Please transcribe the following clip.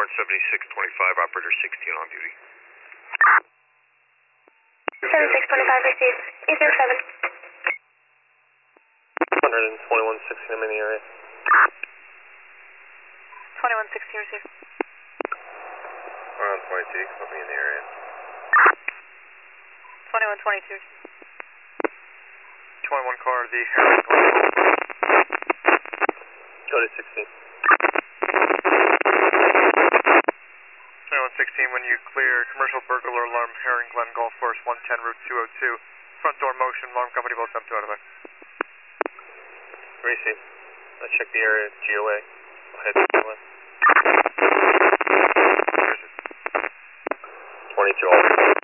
Warren 7625, operator 16 on duty. 7625 received. Eastern 7. 12116, I'm in the area. 2160 received. We're on 22, put me in the area. 2122. 21 car, the Herring Glen. Go to 16. 2116, when you clear commercial burglar alarm, Herring Glen Golf Course 110 Route 202. Front door motion, alarm company both up to out of it. Receive. Let's check the area, GOA. Go ahead, GOA. 22 all.